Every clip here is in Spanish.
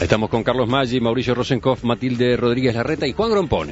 Estamos con Carlos Maggi, Mauricio Rosenkopf, Matilde Rodríguez Larreta y Juan Grompone.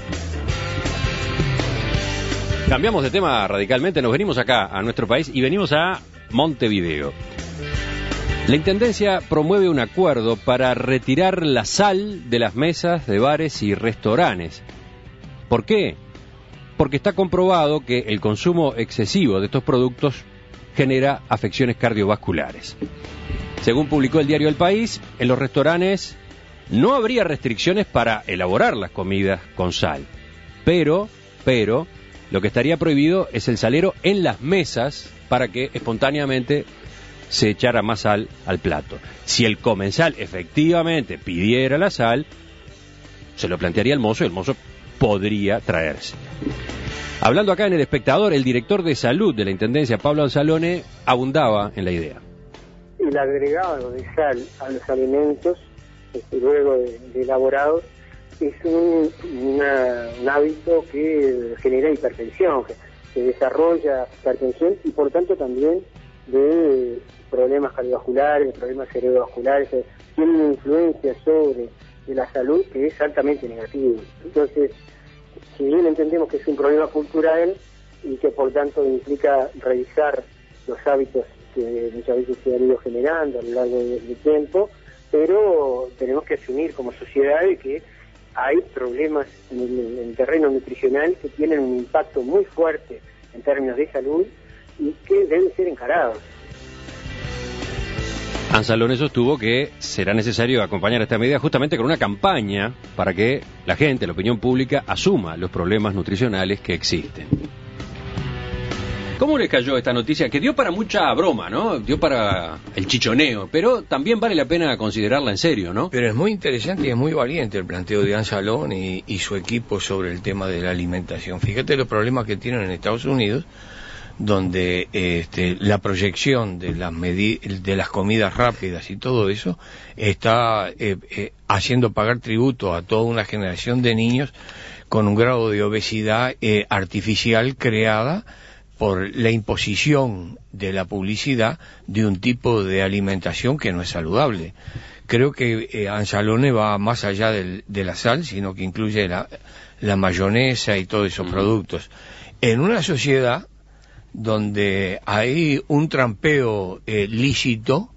Cambiamos de tema radicalmente, nos venimos acá a nuestro país y venimos a Montevideo. La Intendencia promueve un acuerdo para retirar la sal de las mesas de bares y restaurantes. ¿Por qué? Porque está comprobado que el consumo excesivo de estos productos genera afecciones cardiovasculares. Según publicó el diario El País, en los restaurantes no habría restricciones para elaborar las comidas con sal. Pero, lo que estaría prohibido es el salero en las mesas para que espontáneamente se echara más sal al plato. Si el comensal efectivamente pidiera la sal, se lo plantearía el mozo y el mozo podría traerse. Hablando acá en El Espectador, el director de salud de la Intendencia, Pablo Anzalone, abundaba en la idea. El agregado de sal a los alimentos, luego de elaborados, es un hábito que genera hipertensión, que desarrolla hipertensión y por tanto también de problemas cardiovasculares, problemas cerebrovasculares, tiene una influencia sobre la salud que es altamente negativa. Entonces, si bien entendemos que es un problema cultural y que por tanto implica revisar los hábitos que muchas veces se han ido generando a lo largo del tiempo, pero tenemos que asumir como sociedad que hay problemas en el terreno nutricional que tienen un impacto muy fuerte en términos de salud y que deben ser encarados. Anzalone sostuvo que será necesario acompañar esta medida justamente con una campaña para que la gente, la opinión pública, asuma los problemas nutricionales que existen. ¿Cómo les cayó esta noticia? Que dio para mucha broma, ¿no? Dio para el chichoneo, pero también vale la pena considerarla en serio, ¿no? Pero es muy interesante y es muy valiente el planteo de Anzalone y su equipo sobre el tema de la alimentación. Fíjate los problemas que tienen en Estados Unidos, donde la proyección de las comidas rápidas y todo eso está haciendo pagar tributo a toda una generación de niños con un grado de obesidad artificial creada por la imposición de la publicidad de un tipo de alimentación que no es saludable. Creo que Anzalone va más allá de la sal, sino que incluye la mayonesa y todos esos productos. En una sociedad donde hay un trampeo lícito,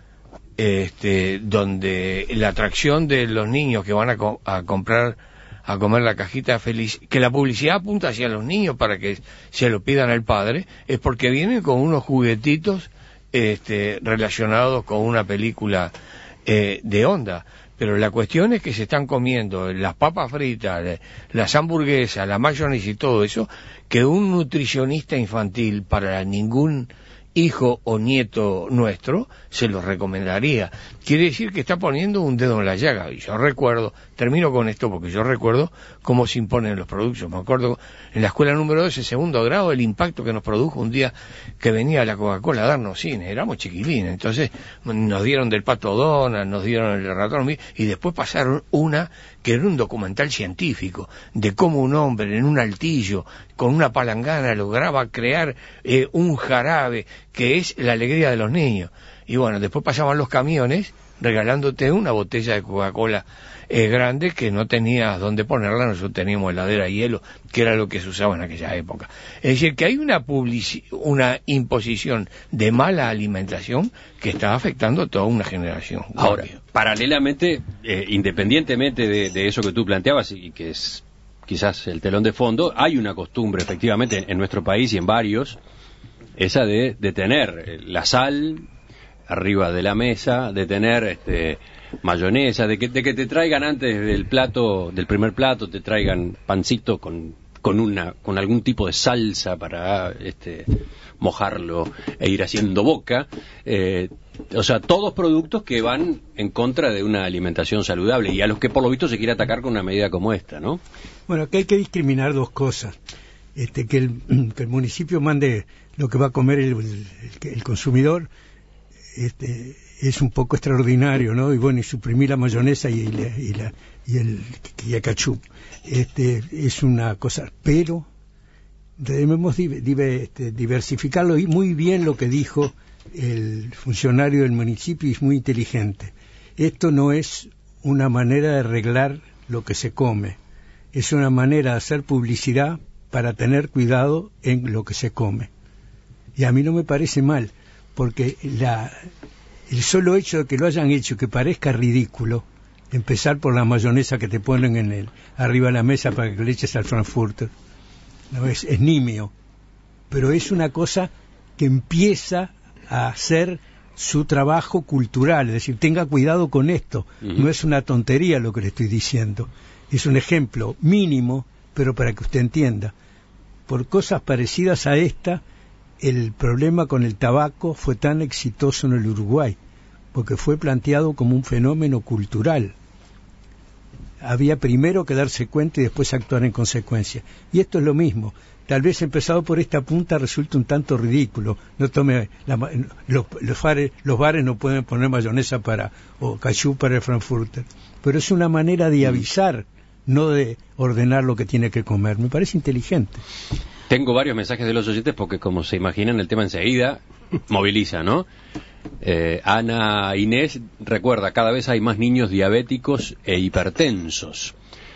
donde la atracción de los niños que van a comer la cajita feliz, que la publicidad apunta hacia los niños para que se lo pidan al padre, es porque vienen con unos juguetitos relacionados con una película de onda. Pero la cuestión es que se están comiendo las papas fritas, las hamburguesas, la mayonesa y todo eso, que un nutricionista infantil para ningún hijo o nieto nuestro se lo recomendaría. Quiere decir que está poniendo un dedo en la llaga. Y yo recuerdo, termino con esto porque yo recuerdo cómo se imponen los productos. Me acuerdo en la escuela número 2, segundo grado, el impacto que nos produjo un día que venía la Coca-Cola a darnos cine. Éramos chiquilines. Entonces nos dieron del Pato Donald, nos dieron el ratón y después pasaron una que era un documental científico de cómo un hombre en un altillo con una palangana lograba crear un jarabe que es la alegría de los niños. Y bueno, después pasaban los camiones regalándote una botella de Coca-Cola grande que no tenías dónde ponerla. Nosotros teníamos heladera de hielo, que era lo que se usaba en aquella época. Es decir, que hay una imposición de mala alimentación que está afectando a toda una generación. Ahora, paralelamente, independientemente de eso que tú planteabas y que es quizás el telón de fondo, hay una costumbre efectivamente en nuestro país y en varios, esa de tener la sal arriba de la mesa, de tener mayonesa, de que te traigan antes del primer plato, te traigan pancito con algún tipo de salsa para mojarlo e ir haciendo boca. O sea, todos productos que van en contra de una alimentación saludable y a los que por lo visto se quiere atacar con una medida como esta, ¿no? Bueno, aquí hay que discriminar dos cosas. Que el municipio mande lo que va a comer el consumidor es un poco extraordinario, ¿no? Y bueno, y suprimir la mayonesa y el ketchup es una cosa, pero debemos diversificarlo, y muy bien lo que dijo el funcionario del municipio, y es muy inteligente. esto no es una manera de arreglar lo que se come, es una manera de hacer publicidad para tener cuidado en lo que se come. Y a mí no me parece mal, porque el solo hecho de que lo hayan hecho que parezca ridículo, empezar por la mayonesa que te ponen arriba de la mesa para que le eches al Frankfurter, no es nimio, pero es una cosa que empieza a hacer su trabajo cultural, es decir, tenga cuidado con esto, no es una tontería lo que le estoy diciendo, es un ejemplo mínimo, pero para que usted entienda. Por cosas parecidas a esta, el problema con el tabaco fue tan exitoso en el Uruguay, porque fue planteado como un fenómeno cultural. Había primero que darse cuenta y después actuar en consecuencia. Y esto es lo mismo. Tal vez empezado por esta punta resulta un tanto ridículo. No tome los bares no pueden poner mayonesa o cachú para el Frankfurter. Pero es una manera de avisar, no de ordenar lo que tiene que comer. Me parece inteligente. Tengo varios mensajes de los oyentes porque, como se imaginan, el tema enseguida moviliza, ¿no? Ana Inés recuerda, cada vez hay más niños diabéticos e hipertensos.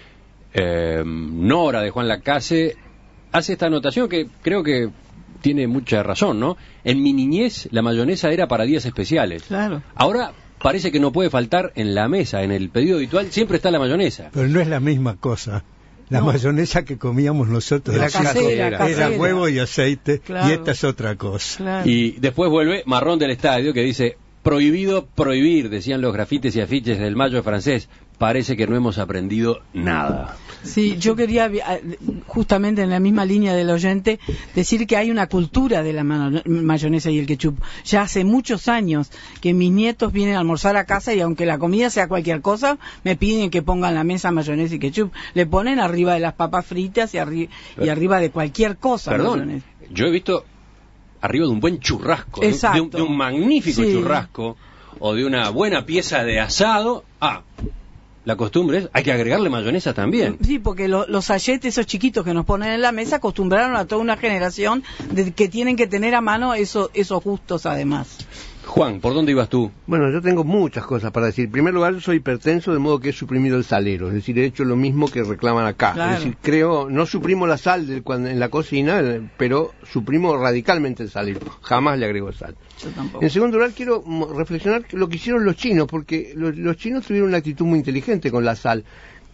Nora de Juan Lacase hace esta anotación que creo que tiene mucha razón, ¿no? En mi niñez la mayonesa era para días especiales. Claro. Ahora parece que no puede faltar en la mesa, en el pedido habitual siempre está la mayonesa. Pero no es la misma cosa. La mayonesa que comíamos nosotros era huevo y aceite, claro. Y esta es otra cosa. Claro. Y después vuelve Marrón del Estadio que dice, prohibido prohibir, decían los grafites y afiches del Mayo francés. Parece que no hemos aprendido nada. Sí, yo quería, justamente en la misma línea del oyente, decir que hay una cultura de la mayonesa y el ketchup. Ya hace muchos años que mis nietos vienen a almorzar a casa y aunque la comida sea cualquier cosa, me piden que pongan la mesa mayonesa y ketchup. Le ponen arriba de las papas fritas y arriba de cualquier cosa. Perdón, mayonesa. Yo he visto arriba de un buen churrasco, de un magnífico churrasco o de una buena pieza de asado. La costumbre es, hay que agregarle mayonesa también. Sí, porque los sachets, esos chiquitos que nos ponen en la mesa, acostumbraron a toda una generación de que tienen que tener a mano esos gustos además. Juan, ¿por dónde ibas tú? Bueno, yo tengo muchas cosas para decir. En primer lugar, yo soy hipertenso, de modo que he suprimido el salero. Es decir, he hecho lo mismo que reclaman acá. Claro. Es decir, no suprimo la sal en la cocina, pero suprimo radicalmente el salero. Jamás le agrego sal. Yo tampoco. En segundo lugar, quiero reflexionar lo que hicieron los chinos, porque los chinos tuvieron una actitud muy inteligente con la sal.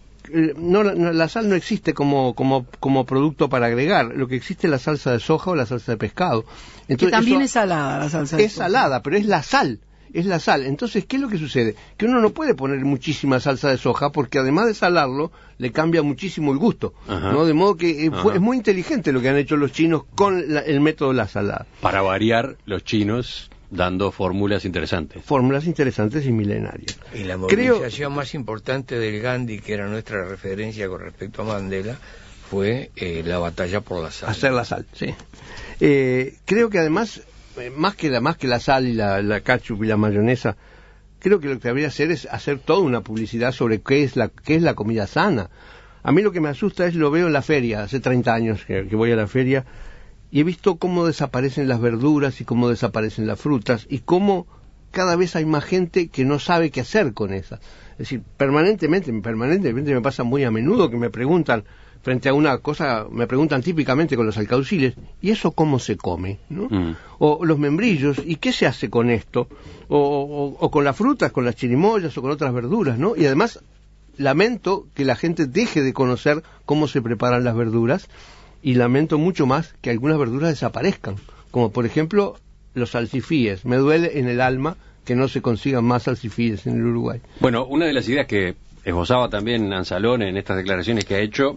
La sal no existe como producto para agregar. Lo que existe es la salsa de soja o la salsa de pescado. Entonces, que también es salada la salsa de soja. Es salada, pero es la sal. Es la sal. Entonces, ¿qué es lo que sucede? Que uno no puede poner muchísima salsa de soja porque además de salarlo, le cambia muchísimo el gusto. ¿No? De modo que es muy inteligente lo que han hecho los chinos con el método de la salada. Para variar, los chinos dando fórmulas interesantes. Fórmulas interesantes y milenarias. Y la movilización más importante del Gandhi, que era nuestra referencia con respecto a Mandela, fue la batalla por la sal. Hacer la sal, sí. Creo que además, más que la sal y la ketchup y la mayonesa, creo que lo que habría que hacer es hacer toda una publicidad sobre qué es la comida sana. A mí lo que me asusta es, lo veo en la feria, hace 30 años que voy a la feria, y he visto cómo desaparecen las verduras y cómo desaparecen las frutas y cómo cada vez hay más gente que no sabe qué hacer con esas. Es decir, permanentemente me pasa muy a menudo que me preguntan, frente a una cosa, me preguntan típicamente con los alcauciles, ¿y eso cómo se come? ¿No? O los membrillos, ¿y qué se hace con esto? O con las frutas, con las chirimoyas o con otras verduras, ¿no? Y además, lamento que la gente deje de conocer cómo se preparan las verduras, y lamento mucho más que algunas verduras desaparezcan, como por ejemplo los salsifíes. Me duele en el alma que no se consigan más salsifíes en el Uruguay. Bueno, una de las ideas que esbozaba también Anzalone en estas declaraciones que ha hecho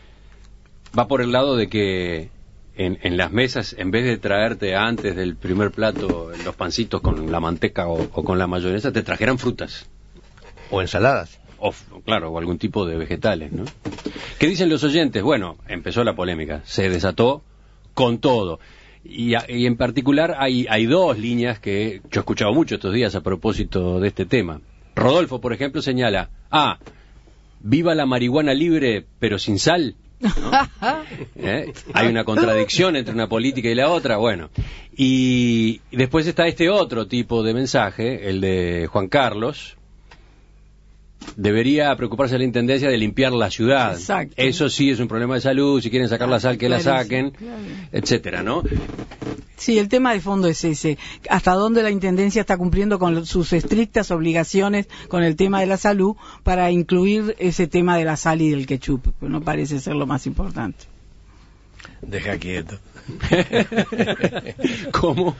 va por el lado de que en las mesas, en vez de traerte antes del primer plato los pancitos con la manteca o con la mayonesa, te trajeran frutas. O ensaladas. O algún tipo de vegetales, ¿no? ¿Qué dicen los oyentes? Bueno, empezó la polémica, se desató con todo. Y en particular hay dos líneas que yo he escuchado mucho estos días a propósito de este tema. Rodolfo, por ejemplo, señala, viva la marihuana libre pero sin sal. ¿No? Hay una contradicción entre una política y la otra, bueno. Y después está este otro tipo de mensaje, el de Juan Carlos, debería preocuparse la Intendencia de limpiar la ciudad. Exacto. Eso sí es un problema de salud, si quieren sacar la sal, que la saquen, etcétera, ¿no? Sí, el tema de fondo es ese. ¿Hasta dónde la Intendencia está cumpliendo con sus estrictas obligaciones con el tema de la salud para incluir ese tema de la sal y del ketchup? No parece ser lo más importante. Deja quieto. ¿Cómo?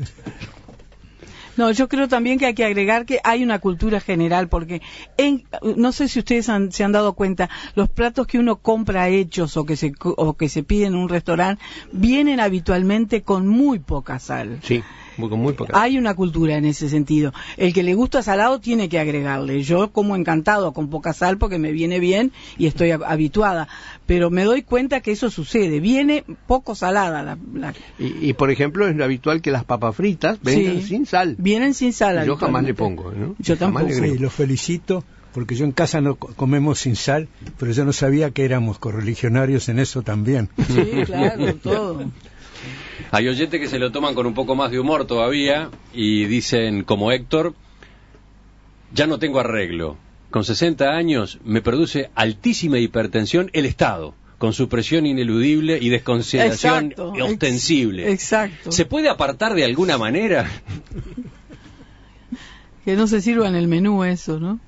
No, yo creo también que hay que agregar que hay una cultura general, porque no sé si ustedes se han dado cuenta, los platos que uno compra hechos o que se piden en un restaurante vienen habitualmente con muy poca sal. Sí, con muy poca. Hay una cultura en ese sentido. El que le gusta salado tiene que agregarle. Yo como encantado con poca sal porque me viene bien y estoy habituada, pero me doy cuenta que eso sucede. Viene poco salada Y por ejemplo, es habitual que las papas fritas vengan sin sal. Vienen sin sal. Yo jamás le pongo, ¿no? Yo tampoco. Sí, los felicito porque yo en casa no comemos sin sal, pero yo no sabía que éramos correligionarios en eso también. Sí, claro, todo. Hay oyentes que se lo toman con un poco más de humor todavía y dicen, como Héctor, ya no tengo arreglo. Con 60 años me produce altísima hipertensión el Estado, con su presión ineludible y desconsideración ostensible. Exacto. ¿Se puede apartar de alguna manera? Que no se sirva en el menú eso, ¿no?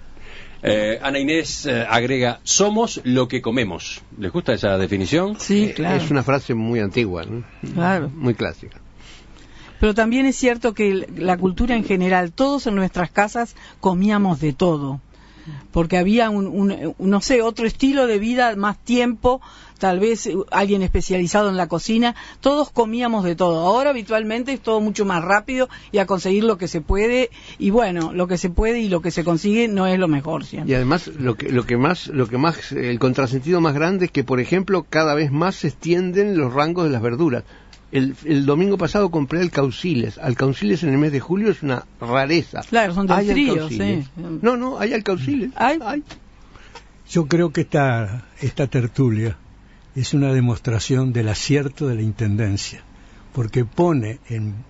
Ana Inés agrega, somos lo que comemos. ¿Les gusta esa definición? Sí, claro. Es una frase muy antigua, ¿no? Claro. Muy clásica. Pero también es cierto que la cultura en general, todos en nuestras casas comíamos de todo, porque había no sé, otro estilo de vida, más tiempo, tal vez alguien especializado en la cocina, todos comíamos de todo. Ahora habitualmente es todo mucho más rápido y a conseguir lo que se puede, y bueno, lo que se puede y lo que se consigue no es lo mejor siempre. Y además lo que más el contrasentido más grande es que, por ejemplo, cada vez más se extienden los rangos de las verduras. El domingo pasado compré alcauciles. Alcauciles en el mes de julio es una rareza. Claro, son del frío, sí. No, hay alcauciles. ¿Hay? Yo creo que esta tertulia es una demostración del acierto de la Intendencia, porque pone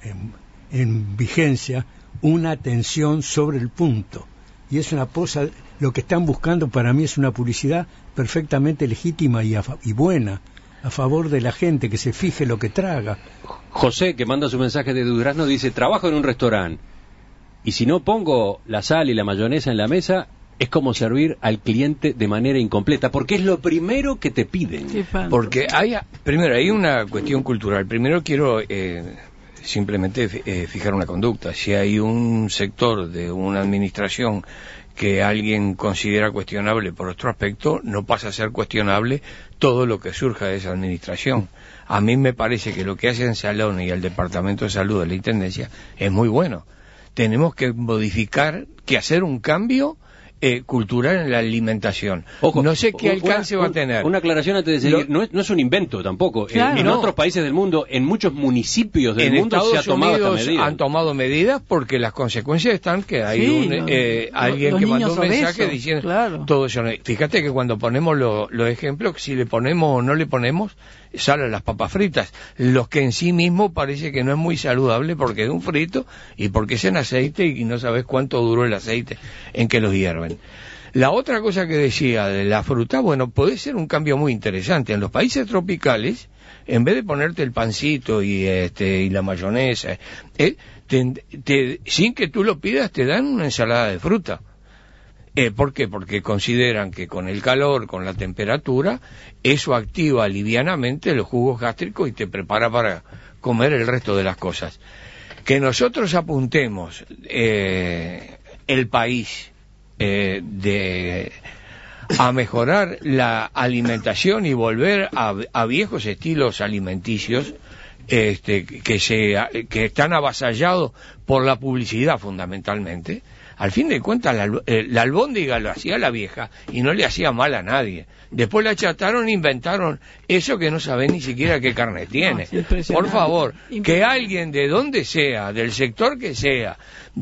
en vigencia una atención sobre el punto. Y es una cosa, lo que están buscando para mí es una publicidad perfectamente legítima y buena, a favor de la gente, que se fije lo que traga. José, que manda su mensaje de Durazno, dice, trabajo en un restaurante y si no pongo la sal y la mayonesa en la mesa, es como servir al cliente de manera incompleta, porque es lo primero que te piden. Porque primero hay una cuestión cultural. Primero quiero simplemente fijar una conducta. Si hay un sector de una administración que alguien considera cuestionable por otro aspecto, no pasa a ser cuestionable todo lo que surja de esa administración. A mí me parece que lo que hace en Salón y el Departamento de Salud de la Intendencia es muy bueno. Tenemos que modificar, que hacer un cambio cultural en la alimentación. Ojo, no sé qué alcance va a tener. Una aclaración antes de seguir, no es un invento tampoco. Claro, en otros países del mundo, en muchos municipios del mundo Estados se ha tomado Unidos esta medida. han tomado medidas porque las consecuencias están que hay alguien que mandó un mensaje diciendo todo eso. Fíjate que cuando ponemos los ejemplos, si le ponemos o no le ponemos, salen las papas fritas, los que en sí mismo parece que no es muy saludable porque es un frito y porque es en aceite y no sabes cuánto duró el aceite en que los hierven. La otra cosa que decía de la fruta, bueno, puede ser un cambio muy interesante. En los países tropicales, en vez de ponerte el pancito y la mayonesa, sin que tú lo pidas, te dan una ensalada de fruta. ¿Por qué? Porque consideran que con el calor, con la temperatura, eso activa livianamente los jugos gástricos y te prepara para comer el resto de las cosas. Que nosotros apuntemos el país a mejorar la alimentación y volver a viejos estilos alimenticios que están avasallados por la publicidad fundamentalmente. Al fin de cuentas, la albóndiga lo hacía la vieja y no le hacía mal a nadie. Después la achataron e inventaron eso que no sabe ni siquiera qué carne tiene. Por favor, que alguien de donde sea, del sector que sea,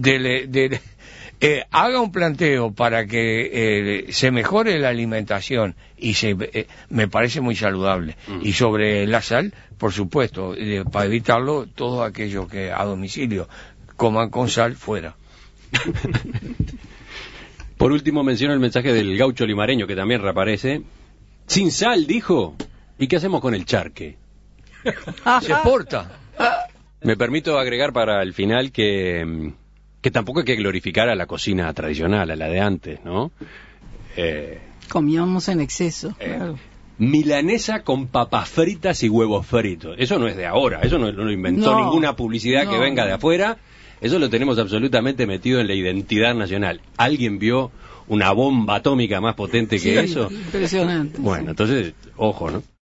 haga un planteo para que se mejore la alimentación y me parece muy saludable. Y sobre la sal, por supuesto, para evitarlo, todo aquello que a domicilio coman con sal fuera. Por último menciono el mensaje del gaucho limareño, que también reaparece. Sin sal, dijo. ¿Y qué hacemos con el charque? Se exporta. Me permito agregar para el final que tampoco hay que glorificar a la cocina tradicional, a la de antes, ¿no? Comíamos en exceso. Claro. Milanesa con papas fritas y huevos fritos. Eso no es de ahora, eso no lo inventó ninguna publicidad que venga de afuera. Eso lo tenemos absolutamente metido en la identidad nacional. ¿Alguien vio una bomba atómica más potente que eso? Impresionante. Bueno, entonces, ojo, ¿no?